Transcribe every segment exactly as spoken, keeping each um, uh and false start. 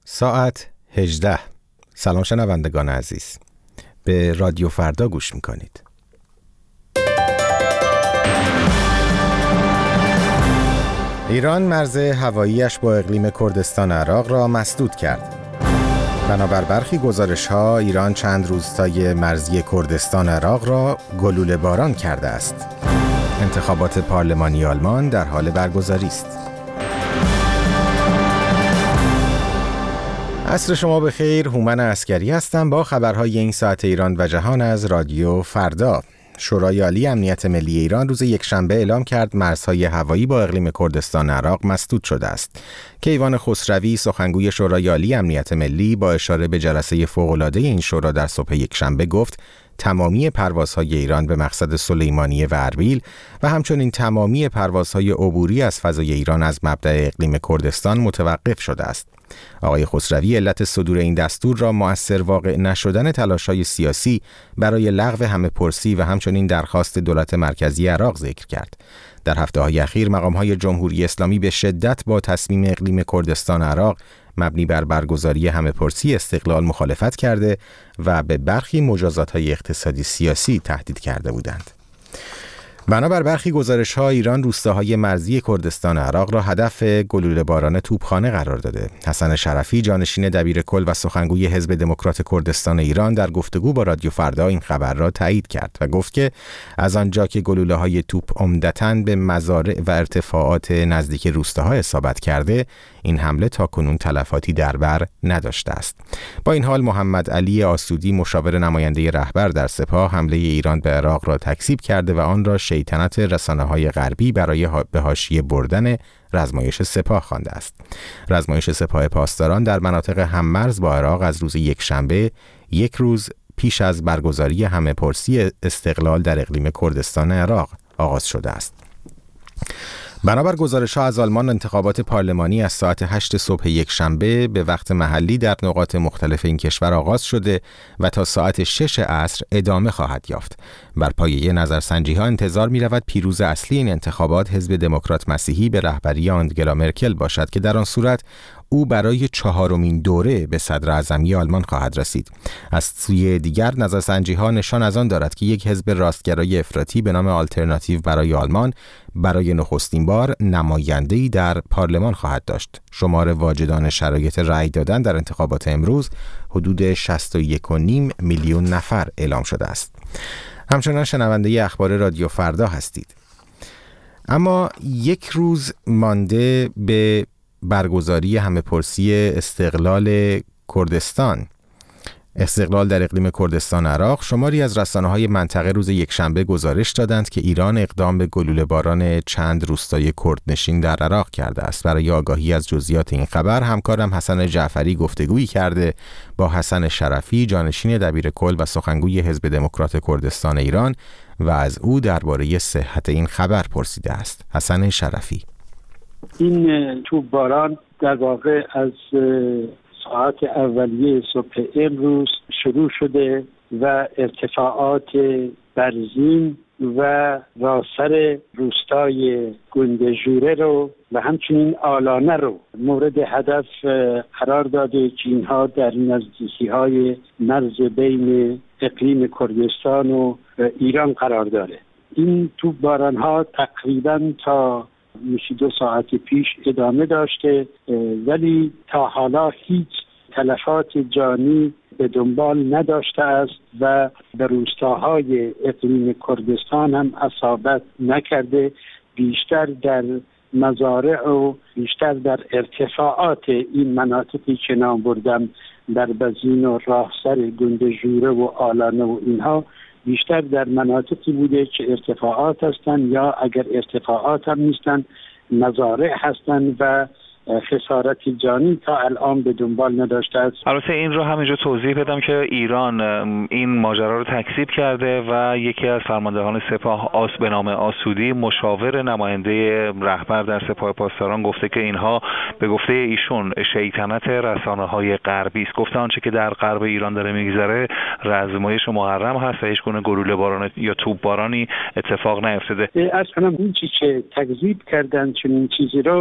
ساعت هجده. سلام شنوندگان عزیز، به رادیو فردا گوش میکنید. ایران مرز هواییش با اقلیم کردستان عراق را مسدود کرد. بنابر برخی گزارش‌ها ایران چند روستای مرزی کردستان عراق را گلوله باران کرده است. انتخابات پارلمانی آلمان در حال برگزاری است. عصر شما بخیر، هومن عسکری هستم با خبرهای این ساعت ایران و جهان از رادیو فردا. شورای عالی امنیت ملی ایران روز یکشنبه اعلام کرد مرزهای هوایی با اقلیم کردستان عراق مسدود شده است. کیوان خسروی سخنگوی شورای عالی امنیت ملی با اشاره به جلسه فوق‌العاده این شورا در صبح یکشنبه گفت تمامی پروازهای ایران به مقصد سلیمانیه و اربیل و همچنین تمامی پروازهای عبوری از فضای ایران از مبدأ اقلیم کردستان متوقف شده است. آقای خسروی علت صدور این دستور را مؤثر واقع نشدن تلاش‌های سیاسی برای لغو همه‌پرسی و همچنین درخواست دولت مرکزی عراق ذکر کرد. در هفته‌های اخیر مقام‌های جمهوری اسلامی به شدت با تصمیم اقلیم کردستان عراق مبنی بر برگزاری همه‌پرسی استقلال مخالفت کرده و به برخی مجازات‌های اقتصادی سیاسی تهدید کرده بودند. بنابر برخی گزارش‌ها ایران روستاهای مرزی کردستان عراق را هدف گلوله باران توپخانه قرار داده. حسن شرفی جانشین دبیرکل و سخنگوی حزب دموکرات کردستان ایران در گفتگو با رادیو فردا این خبر را تایید کرد و گفت که از آنجا که گلوله‌های توپ عمدتاً به مزارع و ارتفاعات نزدیک روستاها اصابت کرده، این حمله تاکنون تلفاتی در بر نداشته است. با این حال محمد علی آسودی مشاور نماینده رهبر در سپاه حمله ایران به عراق را تکذیب کرده و آن را شیطنت رسانه‌های غربی برای به حاشیه بردن رزمایش سپاه خوانده است. رزمایش سپاه پاسداران در مناطق هممرز با عراق از روز یکشنبه یک روز پیش از برگزاری همه‌پرسی استقلال در اقلیم کردستان عراق آغاز شده است. بنابر گزارش‌ها از آلمان انتخابات پارلمانی از ساعت هشت صبح یکشنبه به وقت محلی در نقاط مختلف این کشور آغاز شده و تا ساعت شش عصر ادامه خواهد یافت. بر پایه نظرسنجی‌ها انتظار می‌رود پیروز اصلی این انتخابات حزب دموکرات مسیحی به رهبری آنگلا مرکل باشد که در آن صورت او برای چهارمین دوره به صدر اعظمی آلمان خواهد رسید. از سوی دیگر نظرسنجی‌ها نشان از آن دارد که یک حزب راستگرای افراطی به نام آلترناتیو برای آلمان برای نخستین بار نماینده‌ای در پارلمان خواهد داشت. شمار واجدان شرایط رأی دادن در انتخابات امروز حدود شصت و یک و نیم میلیون نفر اعلام شده است. همچنان شنونده اخبار رادیو فردا هستید. اما یک روز مانده به برگزاری همه‌پرسی استقلال کردستان استقلال در اقلیم کردستان عراق، شماری از رسانه‌های منطقه روز یکشنبه گزارش دادند که ایران اقدام به گلوله باران چند روستای کردنشین در عراق کرده است. برای آگاهی از جزئیات این خبر همکارم حسن جعفری گفتگویی کرده با حسن شرفی جانشین دبیرکل و سخنگوی حزب دموکرات کردستان ایران و از او درباره صحت این خبر پرسیده است. حسن شرفی: این توپ باران در واقع از ساعت اولیه صبح امروز شروع شده و ارتفاعات برزین و راسر روستای گندژوره رو و همچنین آلانه رو مورد هدف قرار داده که اینها در نزدیکی‌های مرز بین اقلیم کردستان و ایران قرار داره. این توپ باران ها تقریباً تا میشه دو ساعت پیش ادامه داشته، ولی تا حالا هیچ تلفات جانی به دنبال نداشته است و به روستاهای اقلیم کردستان هم اصابت نکرده. بیشتر در مزارع و بیشتر در ارتفاعات این مناطقی که نام بردم، در بزین و راهسر گندژوره و آلانه و اینها، بیشتر در مناطقی بوده که ارتفاعات هستند یا اگر ارتفاعات هم نیستند مزارع هستند و خسارت جانی تا الان به دنبال نداشته است. البته این رو همینجا توضیح بدم که ایران این ماجرا رو تکذیب کرده و یکی از فرماندهان سپاه آس به نام آسودی مشاور نماینده رهبر در سپاه پاسداران گفته که اینها به گفته ایشون شیطنت رسانه‌های غربی است. گفته آنچه که در غرب ایران داره میگذره رزمایش محرم هست و هیچ گونه گلوله باران یا توپ بارانی اتفاق نیفتاده. اصلا این چیزی که تکذیب کردن چنین چیزی رو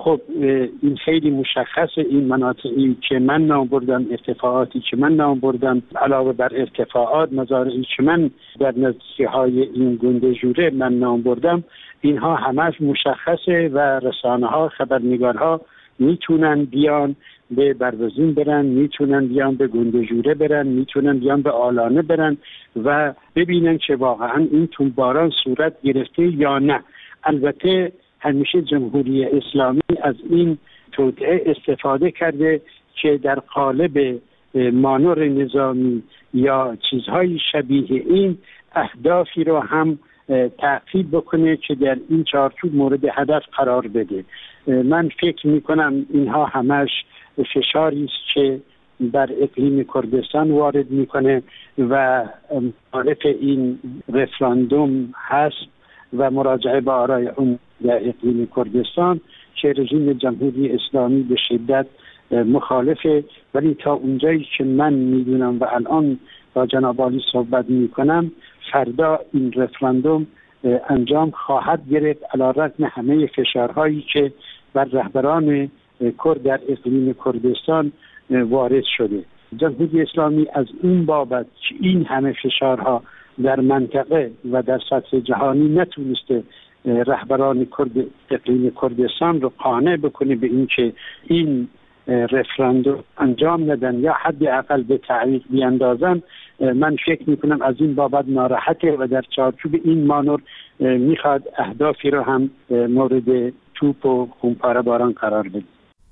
خب این خیلی مشخصه، این مناطقی که من نام بردم، ارتفاعاتی که من نام بردم، علاوه بر ارتفاعات مزارعی که من در نزدیکی‌های این گندجوره من نام بردم، اینها همش مشخصه و رسانه ها، خبرنگارها میتونن بیان به بروزین برن، میتونن بیان به گندجوره برن، میتونن بیان به آلانه برن و ببینن که واقعا این تنباران صورت گرفته یا نه. البته همیشه جمهوری اسلامی از این توطئه استفاده کرده که در قالب مانور نظامی یا چیزهای شبیه این اهدافی رو هم تعقیب بکنه که در این چارچوب مورد هدف قرار بده. من فکر میکنم اینها همش فشاری است که بر اقلیم کردستان وارد میکنه و مخالف این رفراندوم هست و مراجعه به آرای اون در اقلیم کردستان که رژیم جمهوری اسلامی به شدت مخالفه. ولی تا اونجایی که من میدونم و الان با جناب عالی صحبت میکنم، فردا این رفراندوم انجام خواهد گرفت علی رغم همه فشارهایی که بر رهبران کرد در اقلیم کردستان وارد شده. جمهوری اسلامی از این بابت که این همه فشارها در منطقه و در سطح جهانی نتونسته رهبران کرد اقلیم کردستان رو قانع بکنه به این که این رفراندوم انجام ندن یا حداقل به تعویق بیاندازن، من فکر میکنم از این بابت ناراحته و در چارچوب این مانور میخواد اهدافی رو هم مورد توپ و خونپاره باران قرار بده.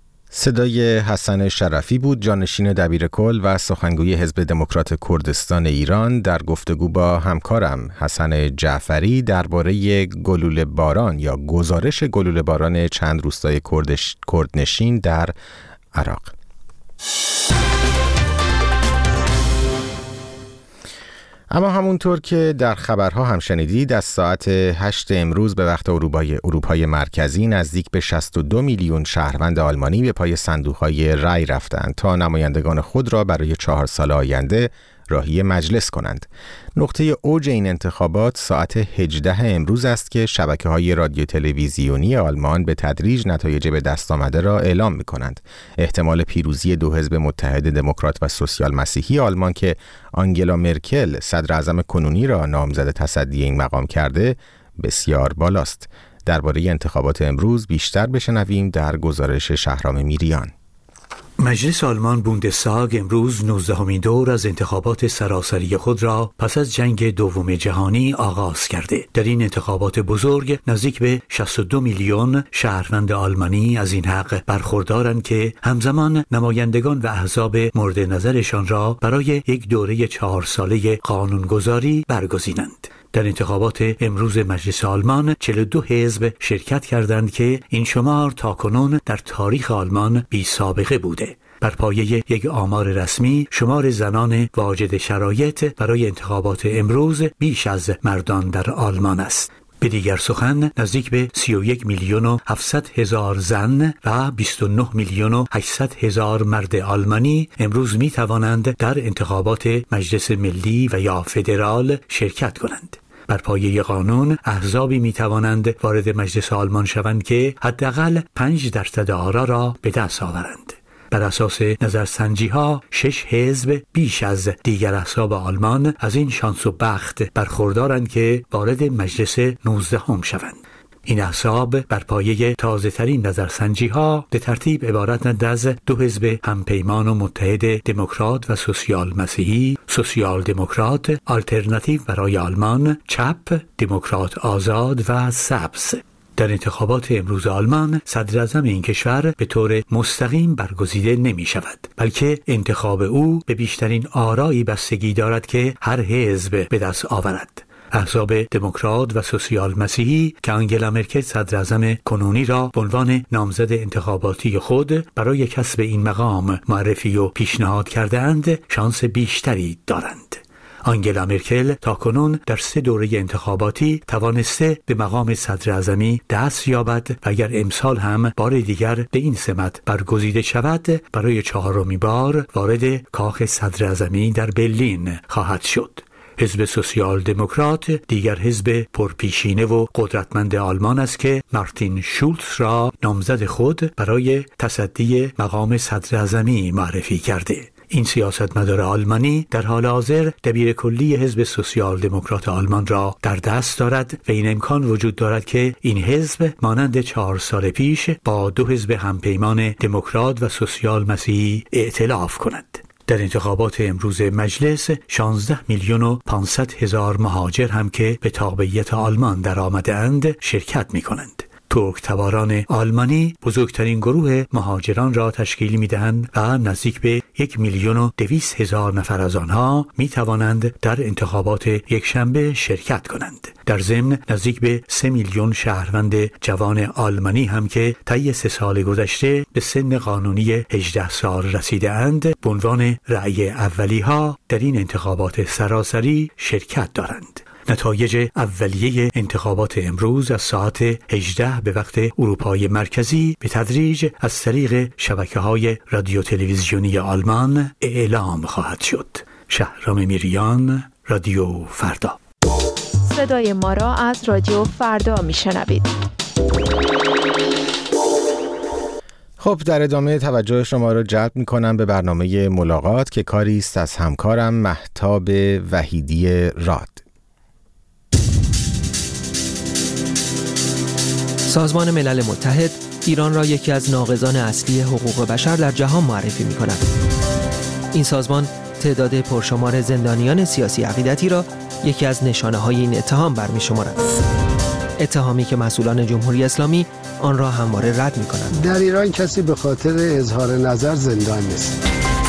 صدای حسن شرفی بود، جانشین دبیرکل و سخنگوی حزب دموکرات کردستان ایران در گفتگو با همکارم حسن جعفری درباره گلوله باران یا گزارش گلوله باران چند روستای کردش کردنشین در عراق. اما همونطور که در خبرها هم شنیدید، از ساعت هشت امروز به وقت اروپای اروپای مرکزی نزدیک به شصت و دو میلیون شهروند آلمانی به پای صندوق‌های رای رفتند تا نمایندگان خود را برای چهار سال آینده راهی مجلس کنند. نقطه اوج این انتخابات ساعت هجده امروز است که شبکه‌های رادیو تلویزیونی آلمان به تدریج نتایج به دست آمده را اعلام می‌کنند. احتمال پیروزی دو حزب متحد دموکرات و سوسیال مسیحی آلمان که آنگلا مرکل صدر اعظم کنونی را نامزد تصدی این مقام کرده بسیار بالاست. درباره انتخابات امروز بیشتر بشنویم در گزارش شهرام میریان. مجلس آلمان بوندستاگ امروز نوزدهمین دور از انتخابات سراسری خود را پس از جنگ دوم جهانی آغاز کرده. در این انتخابات بزرگ نزدیک به شصت و دو میلیون شهروند آلمانی از این حق برخوردارند که همزمان نمایندگان و احزاب مورد نظرشان را برای یک دوره چهار ساله قانونگذاری برگزینند. در انتخابات امروز مجلس آلمان چهل و دو حزب شرکت کردند که این شمار تاکنون در تاریخ آلمان بی سابقه بوده. بر پایه یک آمار رسمی، شمار زنان واجد شرایط برای انتخابات امروز بیش از مردان در آلمان است. به دیگر سخن، نزدیک به سی و یک میلیون و هفتصد هزار زن و بیست و نه میلیون و هشتصد هزار مرد آلمانی امروز می توانند در انتخابات مجلس ملی و یا فدرال شرکت کنند. بر پایه قانون، احزابی می توانند وارد مجلس آلمان شوند که حداقل پنج درصد آرا را به دست آورند. بر اساس نظرسنجی ها، شش حزب بیش از دیگر احزاب آلمان از این شانس و بخت برخوردارند که وارد مجلس نوزدهم شوند. این احزاب بر پایه تازه ترین نظرسنجی ها به ترتیب عبارتند از دو حزب همپیمان و متحد دموکرات و سوسیال مسیحی، سوسیال دموکرات، آلترناتیو برای آلمان، چپ، دموکرات آزاد و سبز. در انتخابات امروز آلمان، صدر اعظم این کشور به طور مستقیم برگزیده نمی شود، بلکه انتخاب او به بیشترین آرایی بستگی دارد که هر حزب به دست آورد. احزاب دموکرات و سوسیال مسیحی که آنگلا مرکل صدر اعظم کنونی را به عنوان نامزد انتخاباتی خود برای کسب این مقام معرفی و پیشنهاد کرده‌اند، شانس بیشتری دارند. آنگلا مرکل تاکنون در سه دوره انتخاباتی توانسته به مقام صدر اعظمی دست یابد و اگر امسال هم بار دیگر به این سمت برگزیده شود، برای چهارمین بار وارد کاخ صدر اعظمی در برلین خواهد شد. حزب سوسیال دموکرات دیگر حزب پرپیشینه و قدرتمند آلمان است که مارتین شولتز را نامزد خود برای تصدی مقام صدراعظمی معرفی کرده. این سیاستمدار آلمانی در حال حاضر دبیر کلی حزب سوسیال دموکرات آلمان را در دست دارد و این امکان وجود دارد که این حزب مانند چهار سال پیش با دو حزب همپیمان دموکرات و سوسیال مسیحی ائتلاف کند. در انتخابات امروز مجلس شانزده میلیون و پانصد هزار مهاجر هم که به تابعیت آلمان در آمده‌اند شرکت می کنند. ترک تباران آلمانی بزرگترین گروه مهاجران را تشکیل می دهند و نزدیک به یک میلیون و دویست هزار نفر از آنها می توانند در انتخابات یکشنبه شرکت کنند. در ضمن نزدیک به سه میلیون شهروند جوان آلمانی هم که طی سه سال گذشته به سن قانونی هجده سال رسیده اند به عنوان رأی اولی ها در این انتخابات سراسری شرکت دارند. نتایج اولیه انتخابات امروز از ساعت هجده به وقت اروپای مرکزی به تدریج از طریق شبکه‌های رادیو تلویزیونی آلمان اعلام خواهد شد. شهرام میریان، رادیو فردا. صدای ما را از رادیو فردا میشنوید. خب در ادامه توجه شما را جلب می‌کنم به برنامه ملاقات که کاری است از همکارم مهتاب وحیدی راد. سازمان ملل متحد ایران را یکی از ناقضان اصلی حقوق بشر در جهان معرفی می‌کند. این سازمان تعداد پرشمار زندانیان سیاسی عقیدتی را یکی از نشانه‌های این اتهام برمی‌شمارد. اتهامی که مسئولان جمهوری اسلامی آن را همواره رد می‌کنند. در ایران کسی به خاطر اظهار نظر زندان نیست.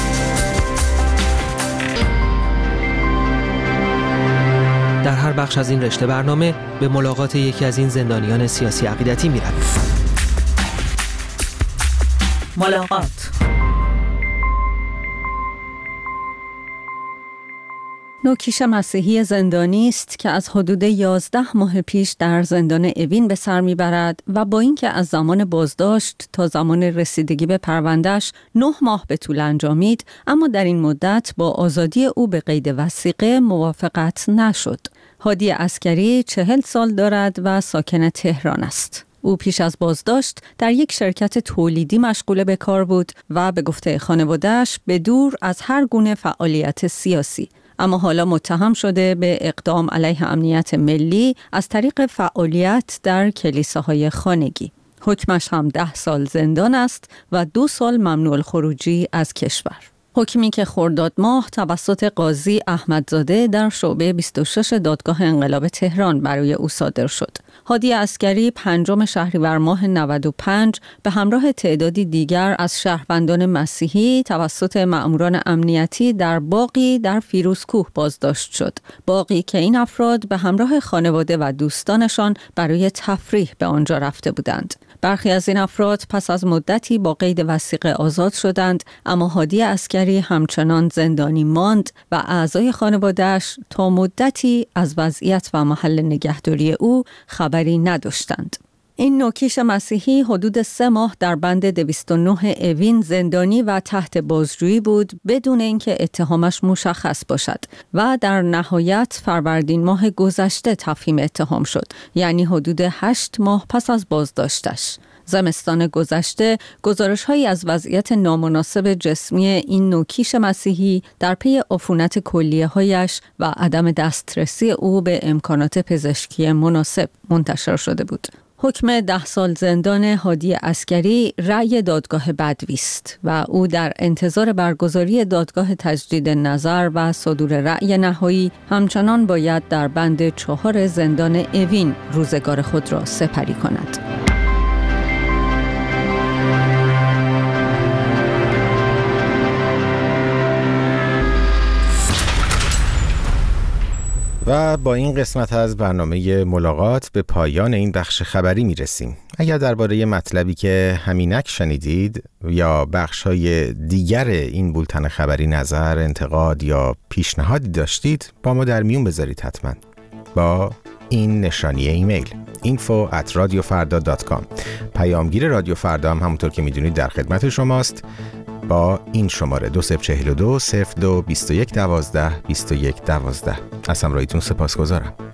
در هر بخش از این رشته برنامه به ملاقات یکی از این زندانیان سیاسی عقیدتی می‌رویم. ملاقات. نوکیش مسیحی زندانی است که از حدود یازده ماه پیش در زندان اوین به سر میبرد و با اینکه از زمان بازداشت تا زمان رسیدگی به پروندهش نه ماه به طول انجامید، اما در این مدت با آزادی او به قید وثیقه موافقت نشد. هادی عسکری چهل سال دارد و ساکن تهران است. او پیش از بازداشت در یک شرکت تولیدی مشغول به کار بود و به گفته خانواده‌اش به دور از هر گونه فعالیت سیاسی. اما حالا متهم شده به اقدام علیه امنیت ملی از طریق فعالیت در کلیساهای خانگی. حکمش هم ده سال زندان است و دو سال ممنوع الخروجی از کشور. حکمی که خرداد ماه توسط قاضی احمدزاده در شعبه بیست و شش دادگاه انقلاب تهران برای او صادر شد. هادی عسکری پنجم شهریور ماه نود و پنج به همراه تعدادی دیگر از شهروندان مسیحی توسط مأموران امنیتی در باغی در فیروزکوه بازداشت شد. باغی که این افراد به همراه خانواده و دوستانشان برای تفریح به آنجا رفته بودند. برخی از این افراد پس از مدتی با قید وثیقه آزاد شدند، اما هادی عسکری همچنان زندانی ماند و اعضای خانواده‌اش تا مدتی از وضعیت و محل نگهداری او خبری نداشتند. این نوکیش مسیحی حدود سه ماه در بند دویست و نه اوین زندانی و تحت بازجویی بود بدون اینکه اتهامش مشخص باشد و در نهایت فروردین ماه گذشته تفهیم اتهام شد، یعنی حدود هشت ماه پس از بازداشتش. زمستان گذشته گزارش‌هایی از وضعیت نامناسب جسمی این نوکیش مسیحی در پی عفونت کلیه‌هایش و عدم دسترسی او به امکانات پزشکی مناسب منتشر شده بود. حکم ده سال زندان هادی عسکری رأی دادگاه بدوی است و او در انتظار برگزاری دادگاه تجدید نظر و صدور رأی نهایی همچنان باید در بند چهار زندان اوین روزگار خود را سپری کند. و با این قسمت از برنامه ملاقات به پایان این بخش خبری می رسیم. اگر درباره مطلبی که همینک شنیدید یا بخش‌های دیگر این بولتن خبری نظر، انتقاد یا پیشنهادی داشتید با ما در میون بذارید حتما با این نشانی ایمیل info at radiofarda dot com. پیامگیر رادیو فردا هم همونطور که میدونید در خدمت شماست. با این شماره دو صفر چهل و دو صفر دو بیست و یک دوازده بیست و یک دوازده. از همراهیتون سپاسگزارم.